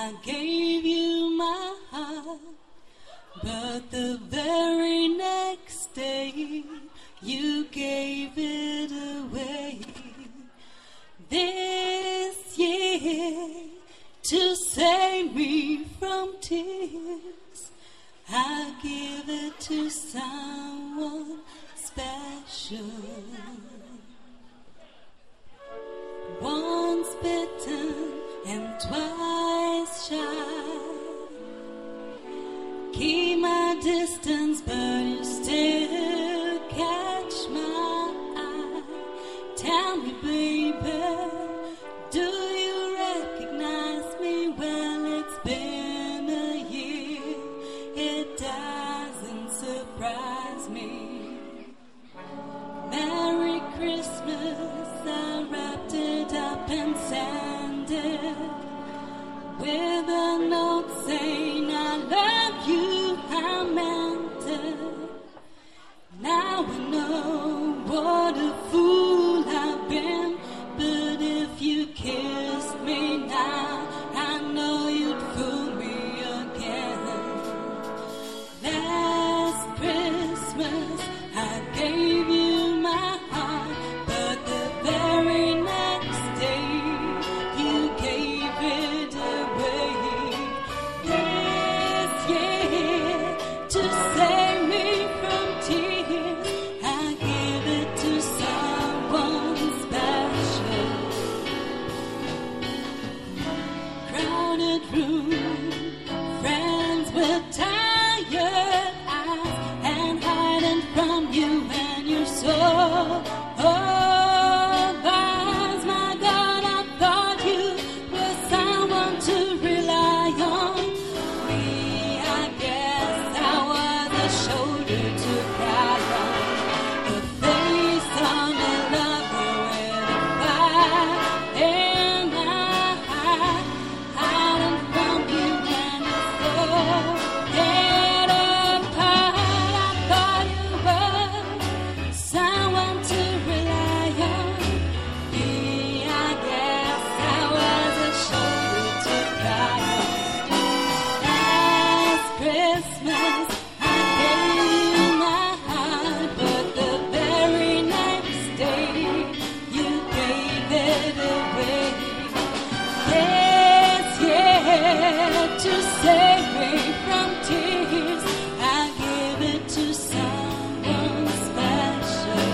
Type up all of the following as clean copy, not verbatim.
I gave you my heart, but the very next day you gave it away. This year, to save me from tears, I give it to someone special. Once bitten and twice shy. Keep my distance, but you still catch my eye. Tell me, baby, do you recognize me? Well, it's been a year, it doesn't surprise me. Merry Christmas, I wrapped it up and sent it with a note saying I love you, I meant it. Now I know what a fool I've been, but if you kissed me now, I know you'd fool me again. Last Christmas I gave you my heart, but the very next day you gave it away. This year, to save me from tears, I give it to someone special. Crowded room, friends with tired eyes, and hiding from you and your soul. Oh, that's my God, I thought you were someone to rely on. Me, I guess I was a shoulder to cry on, a face on a lover with a fire, and I hiding from you and your soul. Get apart, I thought you were someone to rely on. Me, I guess I was a shoulder to cry on. Last Christmas I gave you my heart, but the very next day you gave it away. This year, to save me from tears, I give it to someone special.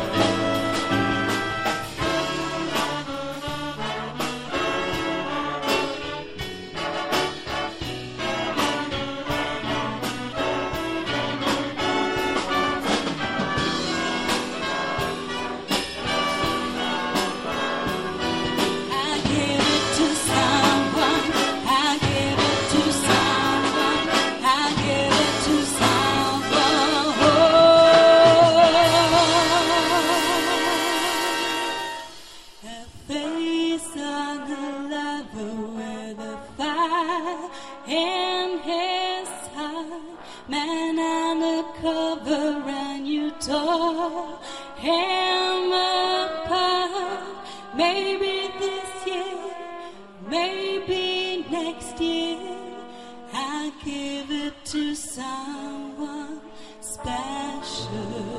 I give it to someone, I give it to someone, I give it to someone. A face on a lover with a fire in his heart, man undercover, and you tore him apart. Maybe this year, maybe next year, I give it to someone special.